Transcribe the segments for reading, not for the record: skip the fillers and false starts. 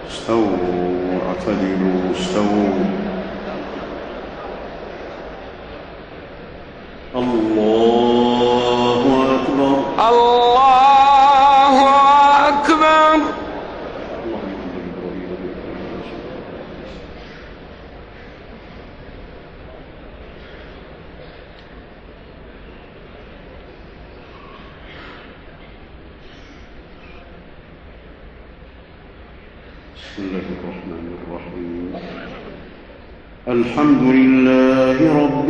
استووا اعتدلوا استووا. الله أكبر الله أكبر. بسم الله الرحمن الرحيم. الحمد لله رب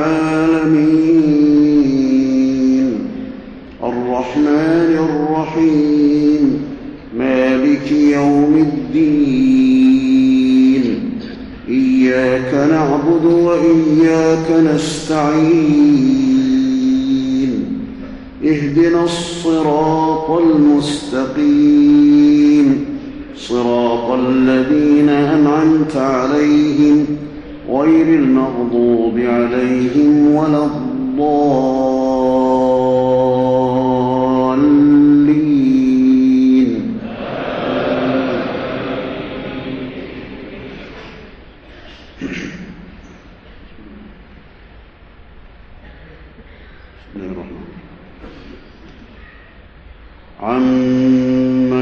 العالمين الرحمن الرحيم مالك يوم الدين إياك نعبد وإياك نستعين اهدنا الصراط المستقيم صراط الذين أنعمت عليهم غير المغضوب عليهم ولا الضالين. عما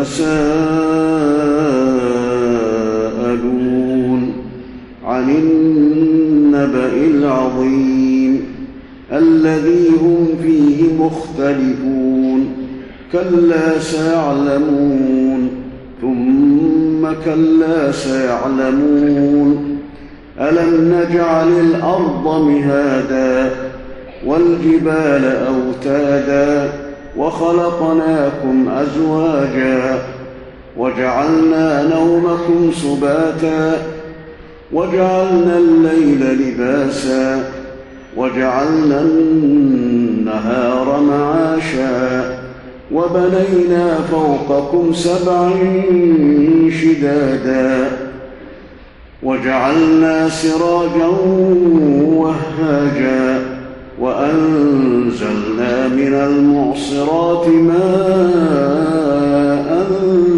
يتساءلون عن النبأ العظيم الذي هم فيه مختلفون كلا سيعلمون ثم كلا سيعلمون ألم نجعل الأرض مهادا والجبال أوتادا وخلقناكم أزواجا وجعلنا نومكم سباتا وجعلنا الليل لباسا وجعلنا النهار معاشا وبنينا فوقكم سبعا شدادا وجعلنا سراجا وهاجا وأنزلنا من المعصرات ماء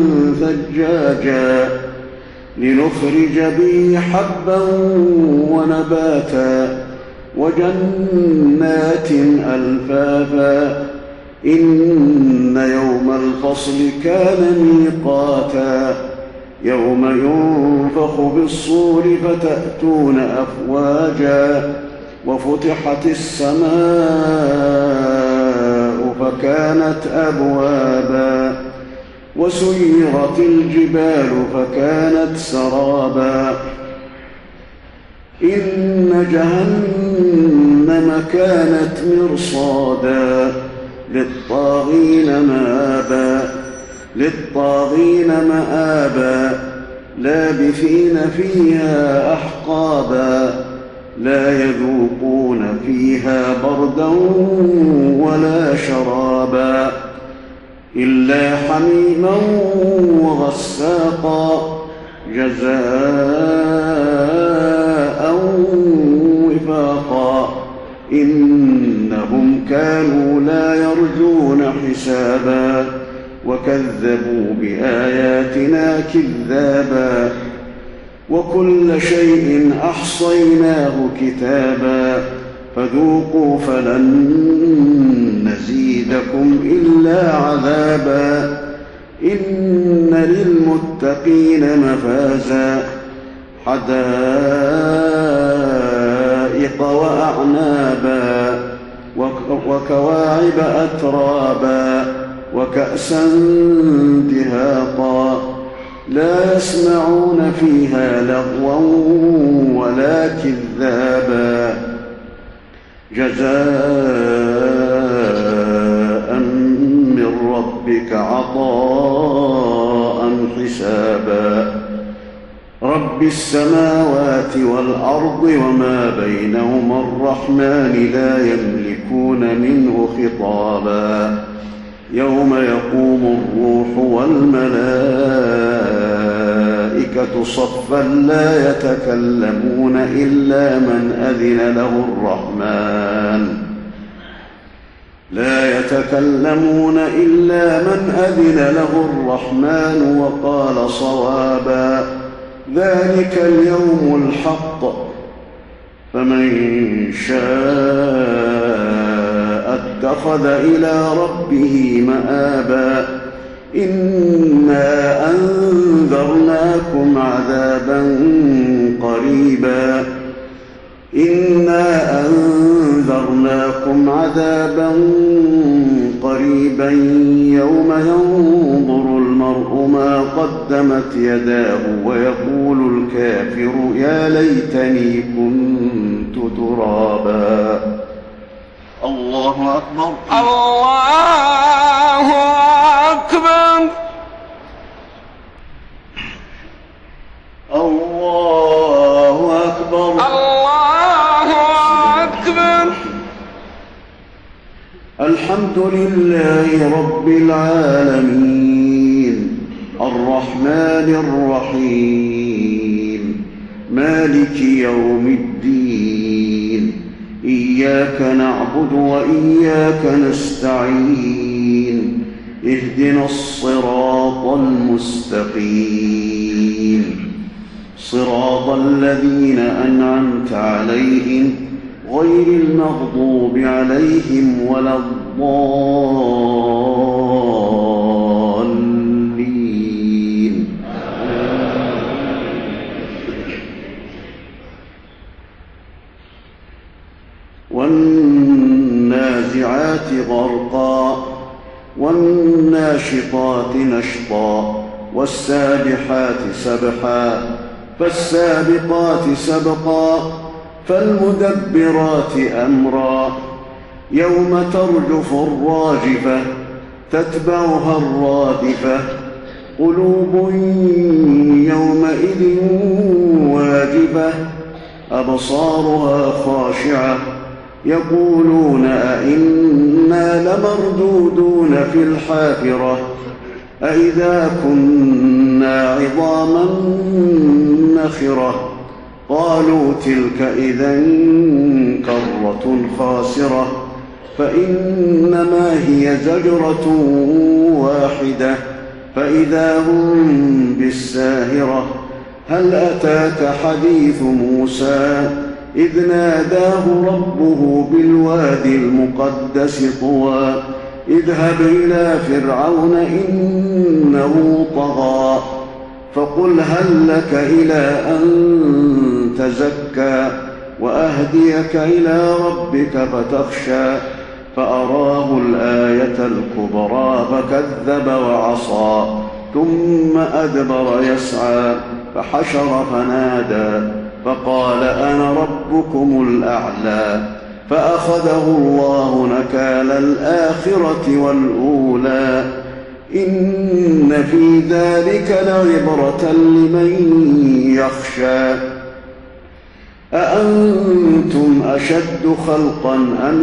ثجاجا لنخرج به حبا ونباتا وجنات ألفافا إن يوم الفصل كان ميقاتا يوم ينفخ بالصور فتأتون أفواجا وفتحت السماء فكانت أبوابا وسيرت الجبال فكانت سرابا إن جهنم كانت مرصادا للطاغين مآبا لابثين فيها أحقابا لا يذوقون فيها بردا ولا شرابا إلا حميما وغساقا جزاء وفاقا إنهم كانوا لا يرجون حسابا وكذبوا بآياتنا كذابا وكل شيء أحصيناه كتابا فذوقوا فلن نزيدكم إلا عذابا إن للمتقين مفازا حدائق وأعنابا وكواعب أترابا وكأسا دهاقا لا يسمعون فيها لغوا ولا كذابا جزاء من ربك عطاء حسابا رب السماوات والأرض وما بينهما الرحمن لا يملكون منه خطابا يوم يقوم الروح والملائكة صفا لا يتكلمون إلا من أذن له الرحمن لا يتكلمون إلا من أذن له الرحمن وقال صوابا ذلك اليوم الحق فمن شاء اتخذ إلى ربه مآبا إنا أنذرناكم عذابا قريبا يوم ينظر المرء ما قدمت يداه ويقول الكافر يا ليتني كنت ترابا. الله أكبر الله أكبر الله أكبر الله أكبر. الحمد لله رب العالمين الرحمن الرحيم مالك يوم الدين إياك نعبد وإياك نستعين اهدنا الصراط المستقيم صراط الذين أنعمت عليهم غير المغضوب عليهم ولا الضالين. والنازعات غرقا والناشطات نشطا والسابحات سبحا فالسابقات سبقا فالمدبرات أمرا يوم ترجف الراجفة تتبعها الرادفة قلوب يومئذ واجفة أبصارها خاشعة يقولون أئنا لمردودون في الحافرة أئذا كنا عظاما نخرة قالوا تلك إذا كرة خاسرة فإنما هي زجرة واحدة فإذا هم بالساهرة هل أتاك حديث موسى إذ ناداه ربه بالوادي المقدس طوى اذهب إلى فرعون إنه طغى فقل هل لك إلى أن تزكى وأهديك إلى ربك فتخشى فأراه الآية الكبرى فكذب وعصى ثم أدبر يسعى فحشر فنادى فقال أنا ربكم الأعلى فأخذه الله نكال الآخرة والأولى إن في ذلك لعبرة لمن يخشى أأنتم أشد خلقا أم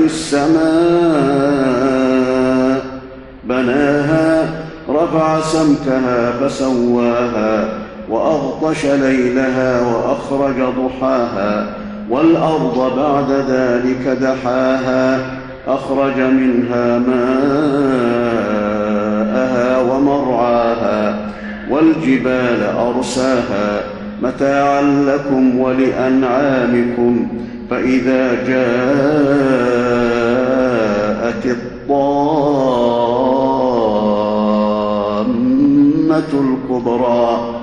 السماء بناها رفع سمكها فسواها وأغطش ليلها وأخرج ضحاها والأرض بعد ذلك دحاها أخرج منها ماءها ومرعاها والجبال أرساها متاعا لكم ولأنعامكم فإذا جاءت الطامة الكبرى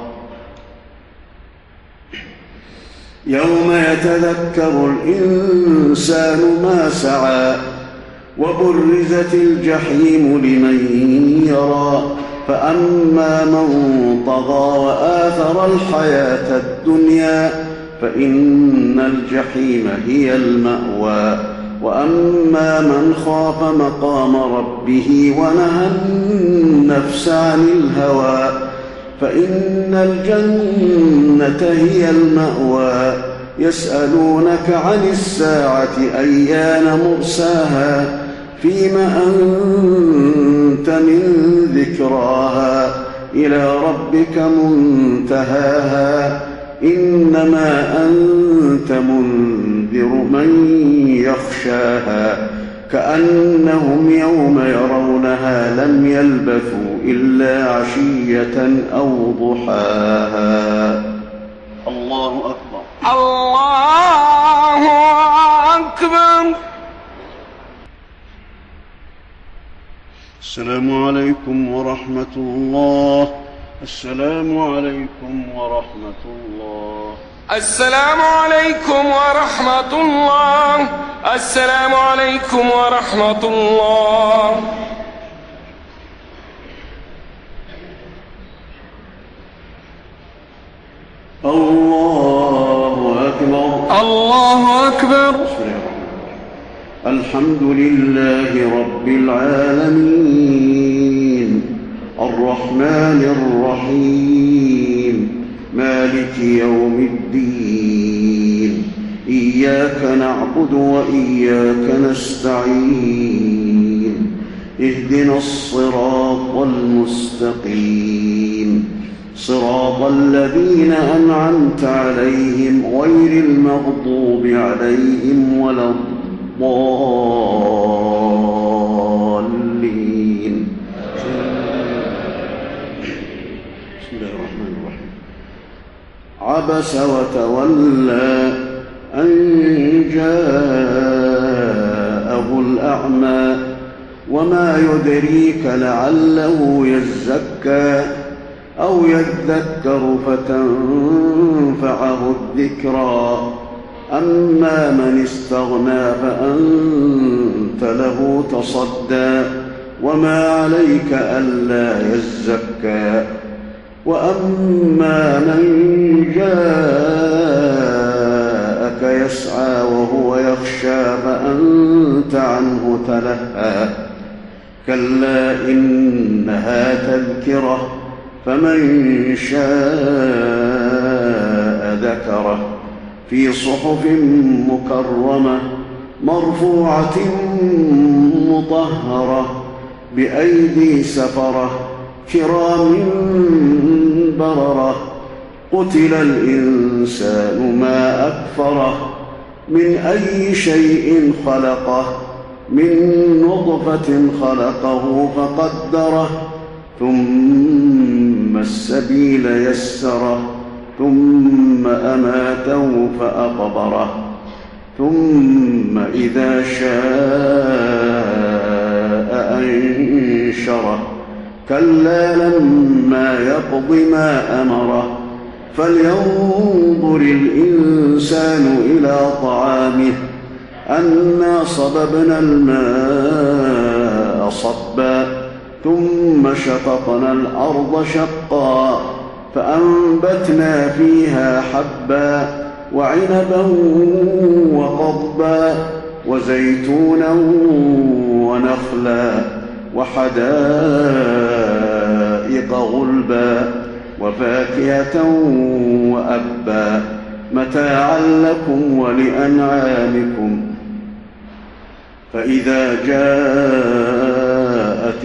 يوم يتذكر الإنسان ما سعى وبرزت الجحيم لمن يرى فأما من طغى وآثر الحياة الدنيا فإن الجحيم هي المأوى وأما من خاف مقام ربه ونهى النفس عن الهوى فإن الجنة هي المأوى يسألونك عن الساعة أيان مرساها فيم أنت من ذكراها إلى ربك منتهاها إنما أنت منذر من يخشاها كأنهم يوم يرونها لم يلبثوا إلا عشية أو ضحاها. الله أكبر. الله أكبر. السلام عليكم ورحمة الله. السلام عليكم ورحمة الله. السلام عليكم ورحمة الله. السلام عليكم ورحمة الله. الله أكبر. الله أكبر. الحمد لله رب العالمين الرحمن الرحيم مالك يوم الدين إياك نعبد وإياك نستعين اهدنا الصراط المستقيم صراط الذين أنعمت عليهم غير المغضوب عليهم ولا الضالين. بسم الله الرحمن الرحيم. عبس وتولى أن جاءه الأعمى وما يدريك لعله يزكى أو يذكر فتنفعه الذكرى أما من استغنى فأنت له تصدى وما عليك ألا يزكى وأما من جاءك يسعى وهو يخشى فأنت عنه تلهى كلا إنها تذكرة فمن شاء ذكره في صحف مكرمة مرفوعة مطهرة بأيدي سفرة كرام بررة قتل الإنسان ما أكفره من أي شيء خلقه من نطفة خلقه فقدره ثم السبيل يسره ثم أماته فأقبره ثم إذا شاء أنشره كلا لما يقض ما أمره فلينظر الإنسان إلى طعامه أنا صببنا الماء صبا ثم شققنا الأرض شقا فأنبتنا فيها حبا وعنبا وقضبا وزيتونا ونخلا وحدائق غلبا وفاكهة وأبا متاعا لكم ولأنعامكم فإذا جاءت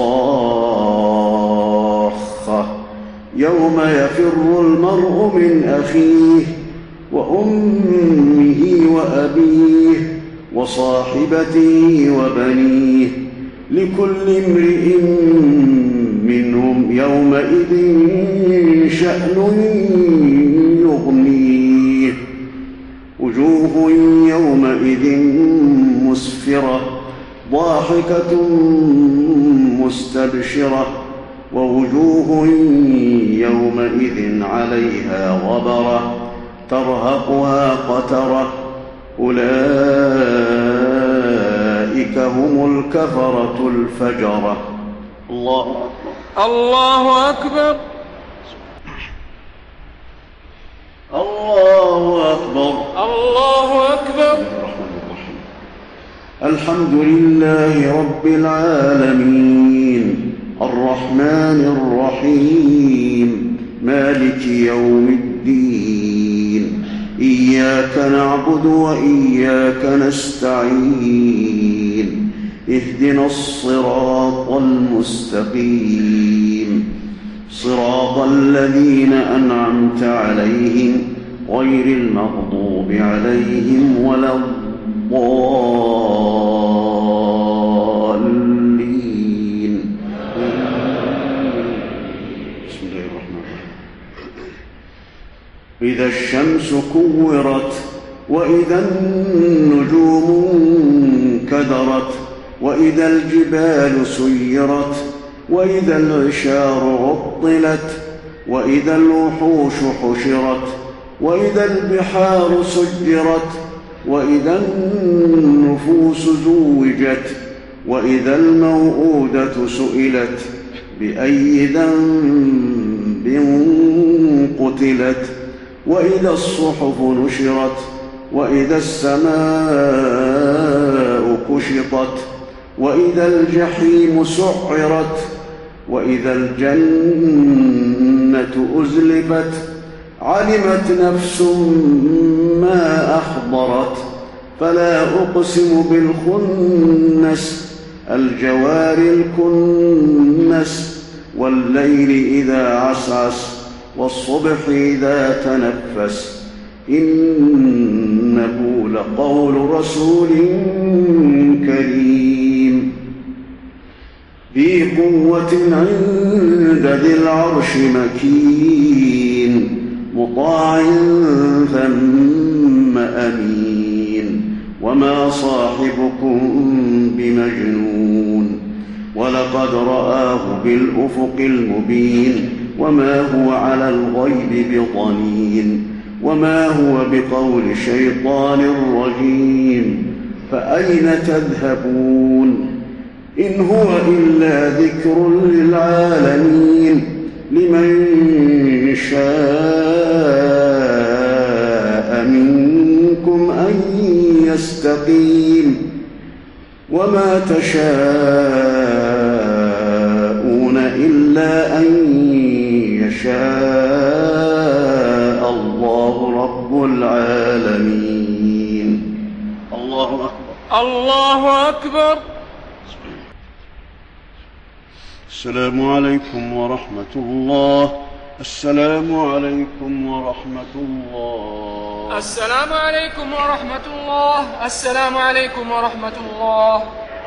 الصاخة يوم يفر المرء من أخيه وأمه وأبيه وصاحبته وبنيه لكل امرئ منهم يومئذ شأن يغنيه وجوه يومئذ مسفرة ضاحكة مستبشرة ووجوه يومئذ عليها غبرة ترهقها قترة أولئك هم الكفرة الفجرة. الله أكبر. الله أكبر. الله أكبر. الله أكبر. الحمد لله رب العالمين الرحمن الرحيم مالك يوم الدين إياك نعبد وإياك نستعين اهدنا الصراط المستقيم صراط الذين أنعمت عليهم غير المغضوب عليهم ولا الضالين. الرحمن إذا الشمس كورت وإذا النجوم انكدرت وإذا الجبال سيرت وإذا العشار عطلت وإذا الوحوش حشرت وإذا البحار سجرت وإذا النفوس زوجت وإذا الموءودة سئلت بأي ذنب قتلت وإذا الصحف نشرت وإذا السماء كشطت وإذا الجحيم سعرت وإذا الجنة أزلفت علمت نفس ما أحضرت فلا أقسم بالخنس الجوار الكنس والليل إذا عسعس والصبح إذا تنفس إنه لقول رسول كريم ذي قوة عند ذي العرش مكين مطاع ثم أمين وما صاحبكم بمجنون ولقد رآه بالأفق المبين وما هو على الغيب بضنين وما هو بقول شيطان رجيم فأين تذهبون إن هو إلا ذكر للعالمين لمن شاء منكم أن يستقيم وما تشاءون إلا أن يشاء الله رب العالمين. الله أكبر. الله أكبر. السلام عليكم ورحمة الله. السلام عليكم ورحمة الله. السلام عليكم ورحمة الله. السلام عليكم ورحمة الله.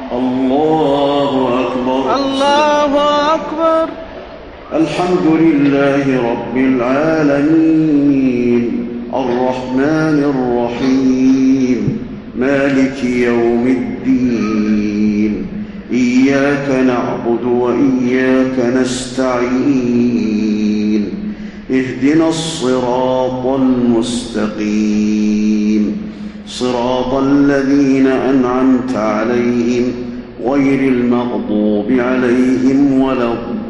الله أكبر. الله أكبر. الحمد لله رب العالمين الرحمن الرحيم مالك يوم الدين إياك نعبد وإياك نستعين اهدنا الصراط المستقيم صراط الذين أنعمت عليهم غير المغضوب عليهم ولا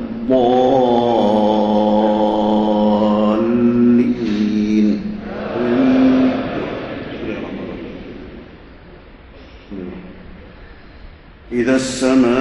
الضالين. إذا السماء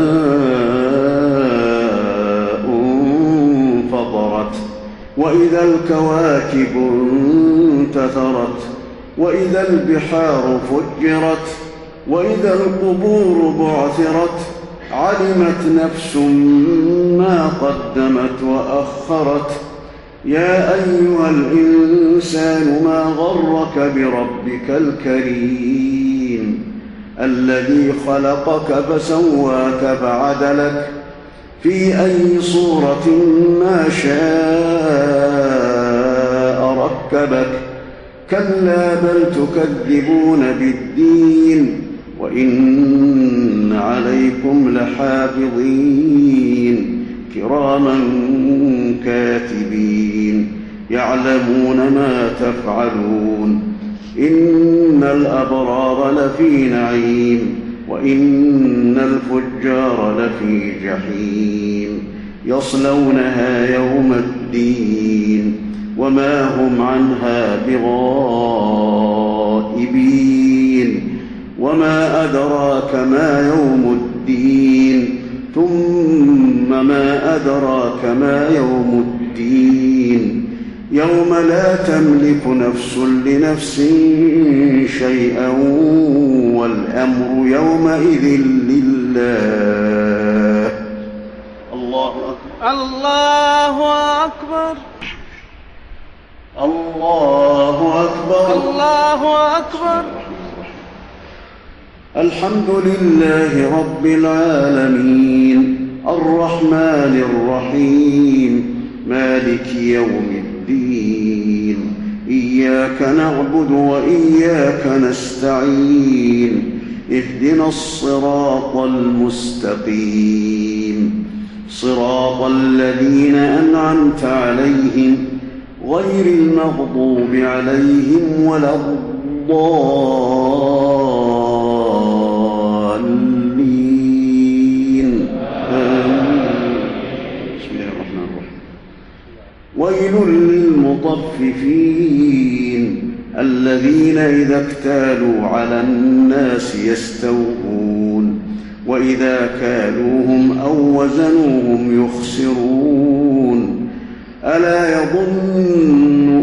انفطرت وإذا الكواكب انتثرت وإذا البحار فجرت وإذا القبور بعثرت علمت نفس ما قدمت وأخرت يا أيها الإنسان ما غرك بربك الكريم الذي خلقك فسواك فعدلك في أي صورة ما شاء ركبك كلا بل تكذبون بالدين وإن عليكم لحافظين كراما كاتبين يعلمون ما تفعلون إن الأبرار لفي نعيم وإن الفجار لفي جحيم يصلونها يوم الدين وما هم عنها بغائبين وما أدراك ما يوم الدين ثم ما أدراك ما يوم الدين يوم لا تملك نفس لنفس شيئا والأمر يومئذ لله. الله أكبر. الله أكبر. الله أكبر. الله أكبر. الحمد لله رب العالمين الرحمن الرحيم مالك يوم الدين إياك نعبد وإياك نستعين اهدنا الصراط المستقيم صراط الذين أنعمت عليهم غير المغضوب عليهم ولا الضالين آمين. بسم الله الرحمن الرحيم. ويل للمطففين الذين إذا اكتالوا على الناس يستوفون وإذا كالوهم أو وزنوهم يخسرون ألا يظن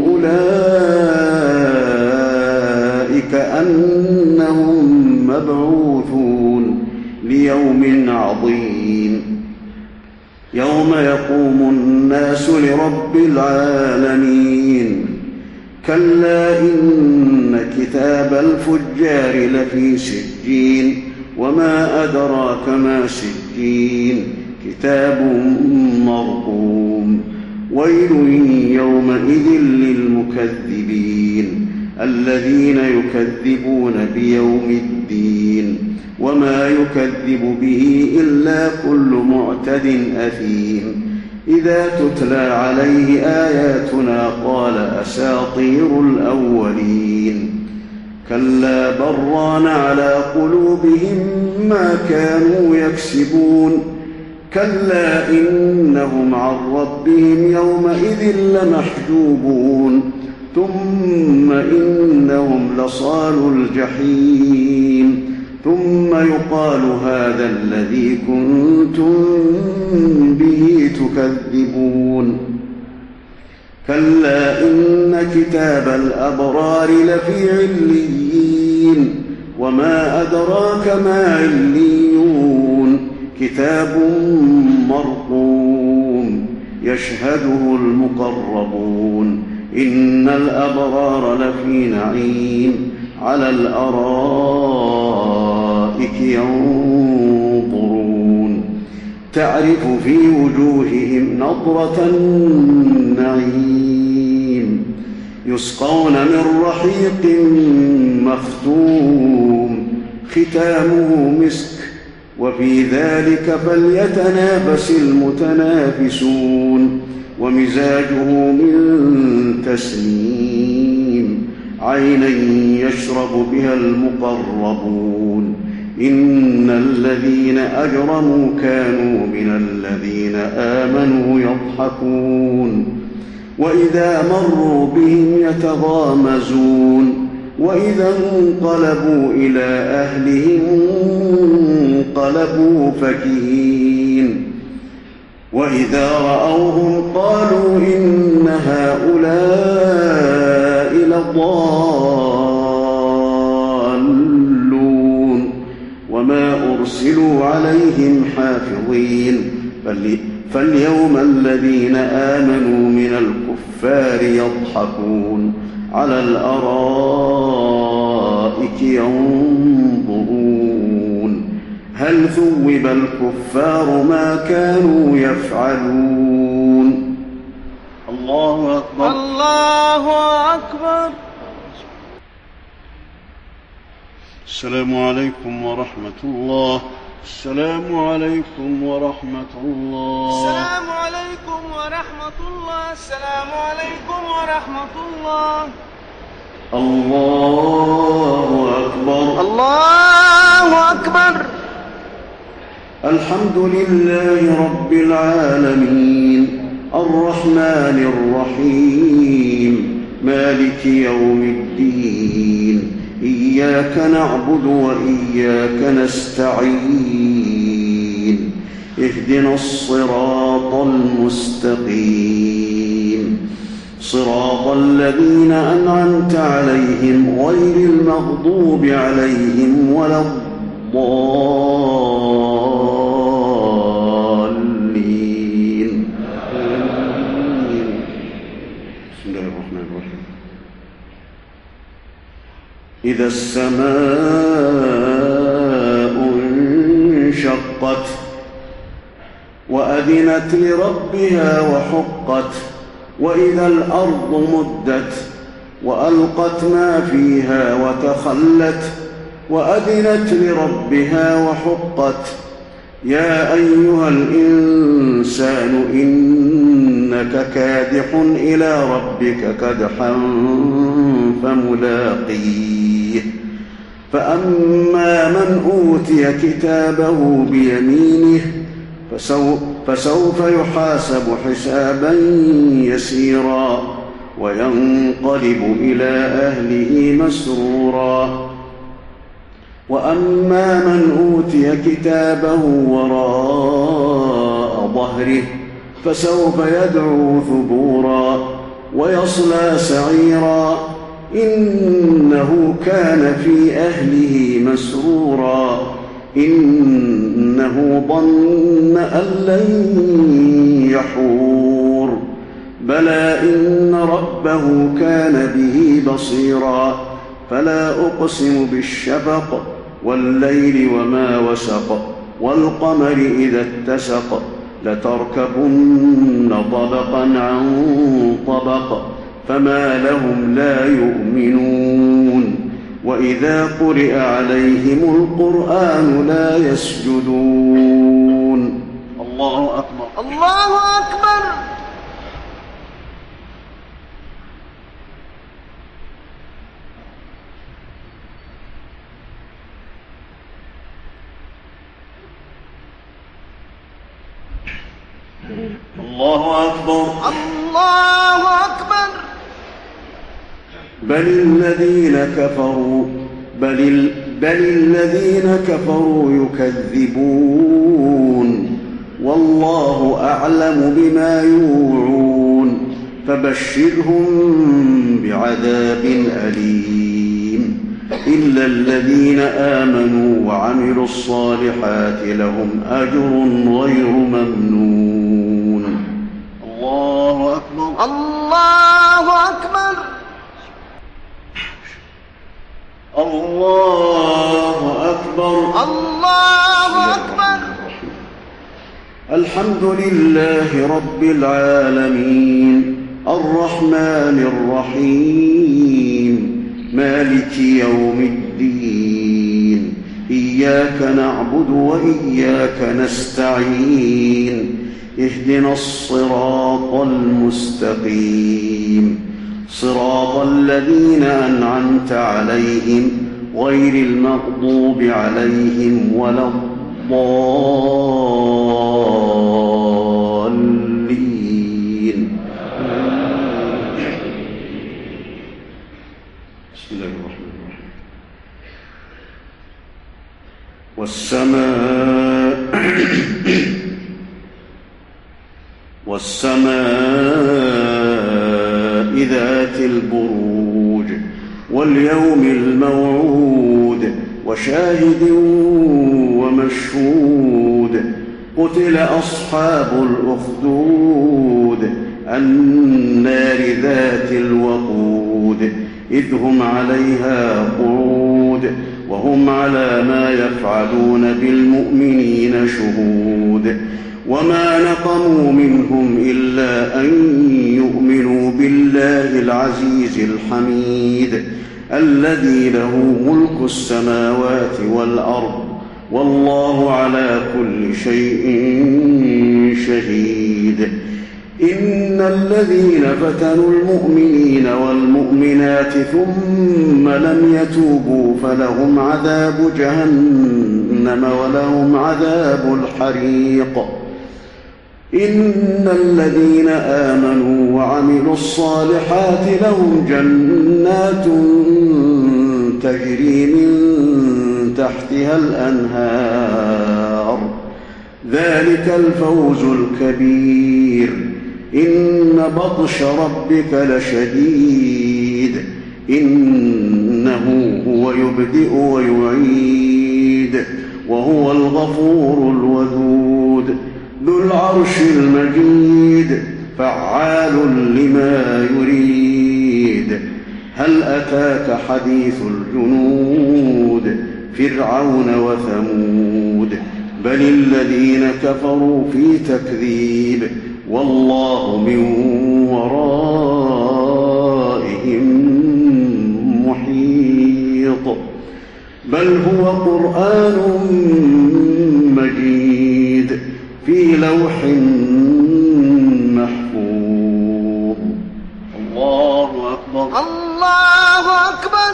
أولئك أنهم مبعوثون ليوم عظيم يوم يقوم الناس لرب العالمين كلا إن كتاب الفجار لفي سجين وما أدراك ما سجين كتاب مرقوم ويل يومئذ للمكذبين الذين يكذبون بيوم الدين وما يكذب به إلا كل معتد أثيم إذا تتلى عليه آياتنا قال أساطير الأولين كلا بران على قلوبهم ما كانوا يكسبون كلا إنهم عن ربهم يومئذ لمحجوبون ثم إنهم لصالوا الجحيم ثم يقال هذا الذي كنتم به تكذبون كلا إن كتاب الأبرار لفي عليين وما أدراك ما عليون كتاب مرقوم يشهده المقربون إن الأبرار لفي نعيم على الأرائك ينظرون تعرف في وجوههم نضرة النعيم يسقون من رحيق مختوم ختامه مسك وفي ذلك فليتنافس المتنافسون ومزاجه من تسنيم عينا يشرب بها المقربون إن الذين أجرموا كانوا من الذين آمنوا يضحكون وإذا مروا بهم يتغامزون وإذا انقلبوا إلى أهلهم انقلبوا فكهين وإذا رأوهم قالوا إن هؤلاء لضالون وما أرسلوا عليهم حافظين فاليوم الذين آمنوا من الكفار يضحكون على الأرائك ينظرون هل ثوب الكفار ما كانوا يفعلون الله أكبر الله أكبر. السلام عليكم ورحمة الله. السلام عليكم ورحمة الله. السلام عليكم ورحمة الله. السلام عليكم ورحمة الله. الله أكبر. الله أكبر. الحمد لله رب العالمين الرحمن الرحيم مالك يوم الدين إياك نعبد وإياك نستعين اهدنا الصراط المستقيم صراط الذين أنعمت عليهم غير المغضوب عليهم ولا الضالين آمين. بسم الله الرحمن الرحيم. إذا السماء انشقت وأذنت وأذنت لربها وحقت وإذا الأرض مدت وألقت ما فيها وتخلت وأذنت لربها وحقت يا أيها الإنسان إنك كادح إلى ربك كدحا فملاقيه فأما من أوتي كتابه بيمينه فسوف يحاسب حسابا يسيرا وينقلب إلى أهله مسرورا وأما من أوتي كتابه وراء ظهره فسوف يدعو ثبورا ويصلى سعيرا إنه كان في أهله مسرورا إنه ظن أن لن يحور بلى إن ربه كان به بصيرا فلا أقسم بالشفق والليل وما وسق والقمر إذا اتسق لتركبن طبقا عن طبق فما لهم لا يؤمنون وإذا قرئ عليهم القرآن لا يسجدون. الله أكبر. الله أكبر. الله أكبر. الله أكبر. بل الذين كفروا يكذبون والله أعلم بما يوعون فبشرهم بعذاب أليم إلا الذين آمنوا وعملوا الصالحات لهم أجر غير ممنون. الله أكبر. الله أكبر. الله أكبر. الله أكبر. الحمد لله رب العالمين الرحمن الرحيم مالك يوم الدين إياك نعبد وإياك نستعين اهدنا الصراط المستقيم صراط الذين أنعمت عليهم غير المغضوب عليهم ولا الضالين. بسم الله الرحمن الرحيم. والسماء ذات البروج واليوم الموعود وشاهد ومشهود قتل أصحاب الأخدود النار ذات الوقود إذ هم عليها قعود وهم على ما يفعلون بالمؤمنين شهود وما نقموا منهم إلا أن يؤمنوا بالله العزيز الحميد الذي له ملك السماوات والأرض والله على كل شيء شهيد. إن الذين فتنوا المؤمنين والمؤمنات ثم لم يتوبوا فلهم عذاب جهنم ولهم عذاب الحريق. إن الذين آمنوا وعملوا الصالحات لهم جنات تجري من تحتها الأنهار ذلك الفوز الكبير. إن بطش ربك لشديد إنه هو يبدئ ويعيد وهو الغفور الودود ذو العرش المجيد فعال لما يريد. هل أتاك حديث الجنود فرعون وثمود بل الذين كفروا في تكذيب والله من ورائهم محيط بل هو قرآن مجيد في لوح محفوظ. الله أكبر. الله أكبر.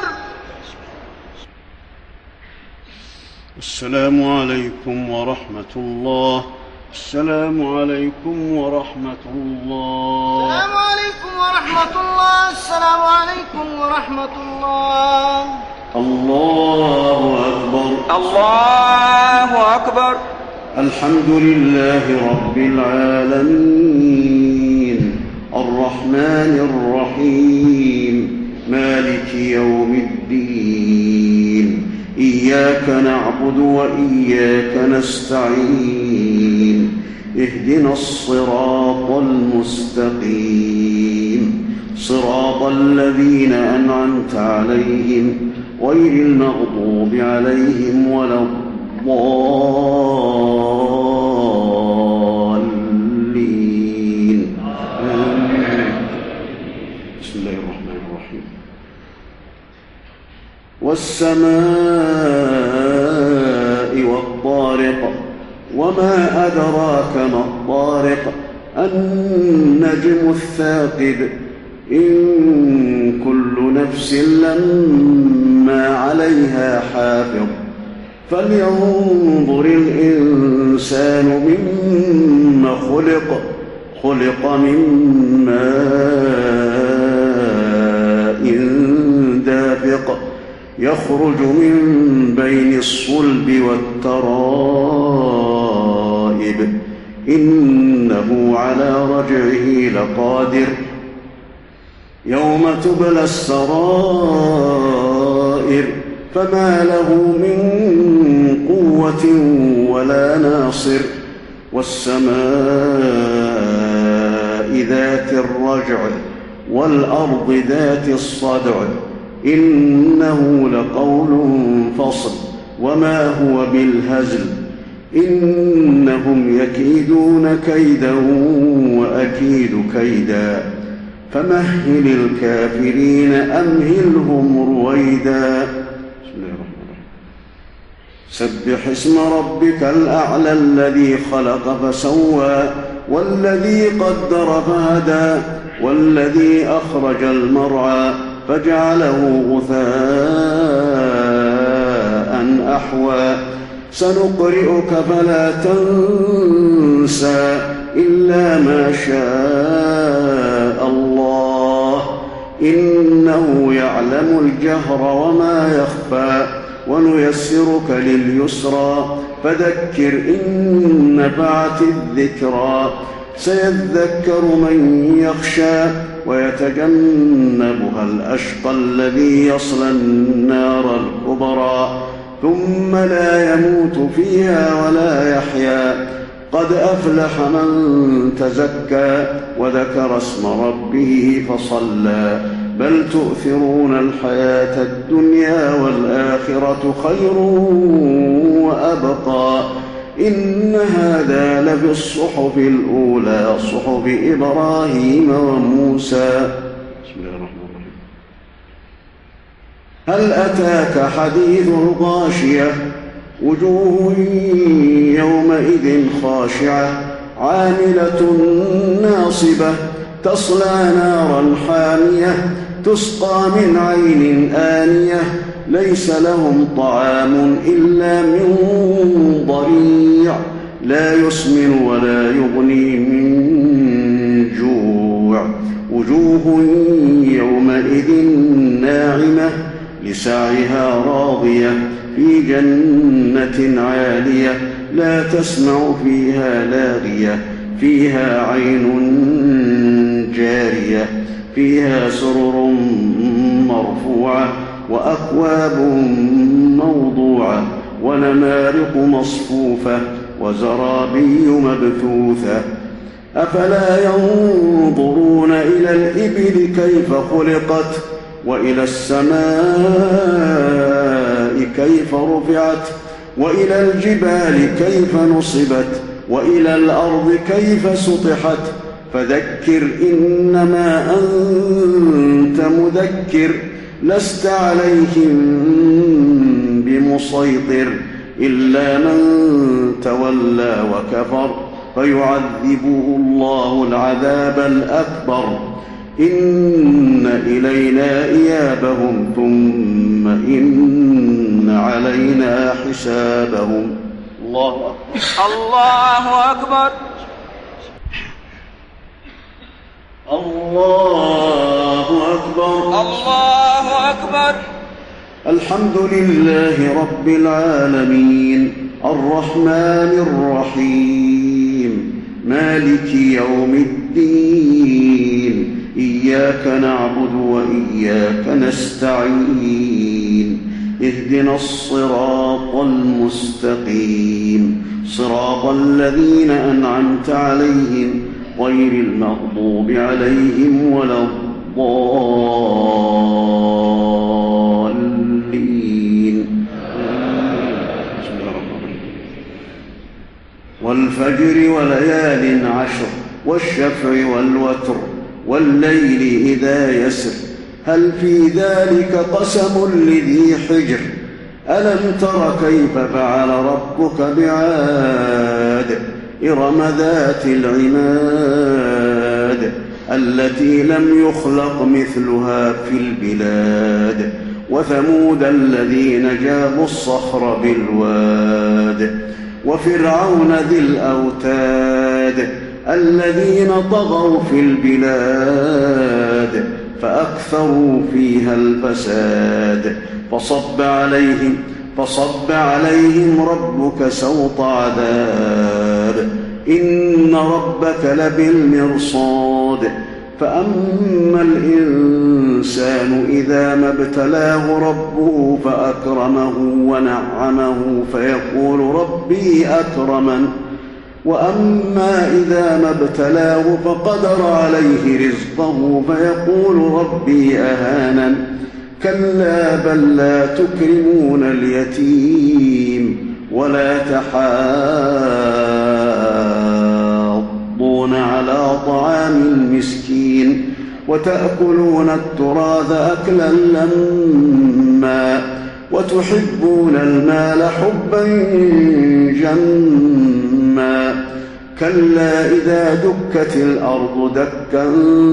السلام عليكم ورحمة الله. السلام عليكم ورحمة الله. السلام عليكم ورحمة الله. السلام عليكم ورحمة الله. الله أكبر. الله أكبر. الحمد لله رب العالمين الرحمن الرحيم مالك يوم الدين إياك نعبد وإياك نستعين اهدنا الصراط المستقيم صراط الذين أنعمت عليهم غير المغضوب عليهم ولا الضالين. بسم الله الرحمن الرحيم. والسماء والطارق وما أدراك ما الطارق النجم الثاقب إن كل نفس لما عليها حافظ فلينظر الإنسان مما خلق من ماء دافق يخرج من بين الصلب والترائب إنه على رجعه لقادر يوم تبلى السرائر فما له من قوة ولا ناصر والسماء ذات الرجع والأرض ذات الصدع إنه لقول فصل وما هو بالهزل إنهم يكيدون كيدا وأكيد كيدا فمهل الكافرين أمهلهم رويدا. سبح اسم ربك الأعلى الذي خلق فسوى والذي قدر فهدى والذي أخرج المرعى فجعله غثاء أحوى سنقرئك فلا تنسى إلا ما شاء الله إنه يعلم الجهر وما يخفى ونيسرك لليسرى فذكر إن نفعت الذكرى سيذكر من يخشى ويتجنبها الأشقى الذي يصلى النار الكبرى ثم لا يموت فيها ولا يحيا قد أفلح من تزكى وذكر اسم ربه فصلى بل تؤثرون الحياة الدنيا والآخرة خير وأبقى إن هذا لفي الصحف الأولى صحف إبراهيم وموسى. بسم الله الرحمن الرحيم. هل أتاك حديث الغاشية وجوه يومئذ خاشعة عاملة ناصبة تصلى نارا حامية تسقى من عين آنية ليس لهم طعام إلا من ضريع لا يسمن ولا يغني من جوع وجوه يومئذ ناعمة لسعيها راضية في جنة عالية لا تسمع فيها لاغية فيها عين جارية فيها سرر مرفوعة وأكواب موضوعة ونمارق مصفوفة وزرابي مبثوثة أفلا ينظرون إلى الإبل كيف خلقت وإلى السماء كيف رفعت وإلى الجبال كيف نصبت وإلى الأرض كيف سطحت فذكر إنما أنت مذكر لست عليهم بمسيطر إلا من تولى وكفر فيعذبه الله العذاب الأكبر إن إلينا إيابهم ثم إن علينا حسابهم. الله أكبر. الله أكبر. الله أكبر. الله أكبر. الحمد لله رب العالمين الرحمن الرحيم مالك يوم الدين إياك نعبد وإياك نستعين اهدنا الصراط المستقيم صراط الذين أنعمت عليهم غير المغضوب عليهم ولا الضالين. والفجر وليال عشر والشفع والوتر والليل إذا يسر هل في ذلك قسم لذي حجر ألم تر كيف فعل ربك بعاد إرم ذات العماد التي لم يخلق مثلها في البلاد وثمود الذين جابوا الصخر بالواد وفرعون ذي الأوتاد الذين طغوا في البلاد فأكثروا فيها الفساد فصب عليهم ربك سوط عذاب إن ربك لبالمرصاد فأما الإنسان إذا ما ابتلاه ربه فأكرمه ونعمه فيقول ربي أكرمن وأما إذا ما ابتلاه فقدر عليه رزقه فيقول ربي أهانن كلا بل لا تكرمون اليتيم ولا تحاضون على طعام المسكين وتأكلون التراث أكلا لما وتحبون المال حبا جما كلا إذا دكت الأرض دكا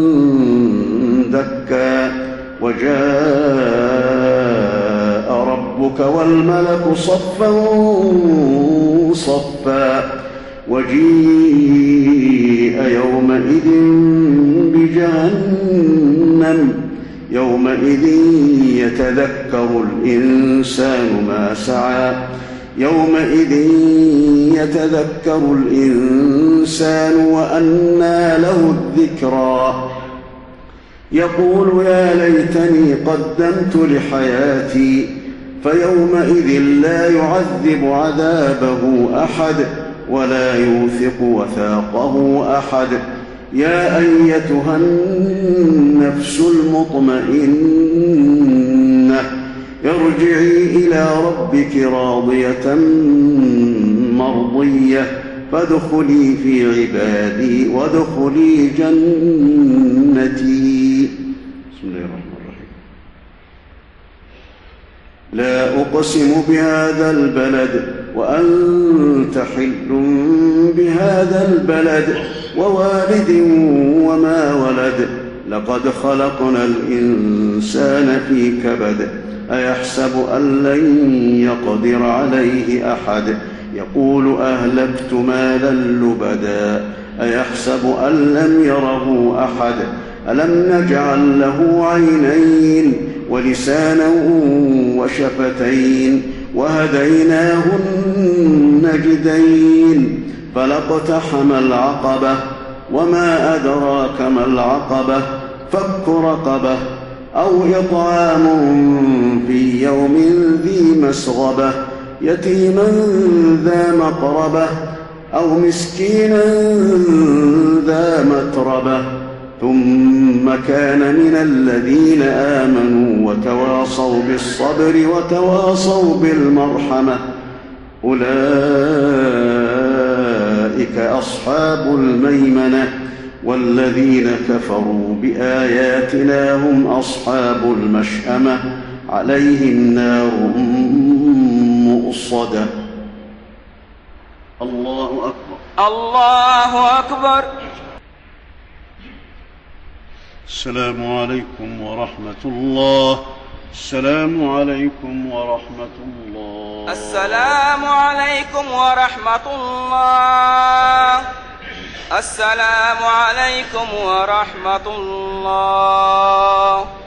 دكا وجاء ربك والملك صفا صفا وجيء يومئذ بجهنم يومئذ يتذكر الإنسان ما سعى يومئذ يتذكر الإنسان وأنى له الذكرى يقول يا ليتني قدمت لحياتي فيومئذ لا يعذب عذابه أحد ولا يوثق وثاقه أحد يا أيتها النفس المطمئنة ارجعي إلى ربك راضية مرضية فادخلي في عبادي وادخلي جنتي. بسم الله الرحمن الرحيم. لا أقسم بهذا البلد وأنت حل بهذا البلد ووالد وما ولد لقد خلقنا الإنسان في كبد أيحسب أن لن يقدر عليه أحد يقول أهلكت مالا لبدا أيحسب أن لم يره أحد ألم نجعل له عينين ولسانا وشفتين وهديناه النجدين فلاقتحم العقبة وما أدراك ما العقبة فك رقبة أو إطعام في يوم ذي مسغبة يتيما ذا مقربة أو مسكينا ذا متربة ثم كان من الذين آمنوا وتواصوا بالصبر وتواصوا بالمرحمة أولئك أصحاب الميمنة والذين كفروا بآياتنا هم أصحاب المشأمة عليهم نار مؤصدة. الله أكبر. الله أكبر. السلام عليكم ورحمة الله. السلام عليكم ورحمة الله. السلام عليكم ورحمة الله. السلام عليكم ورحمة الله.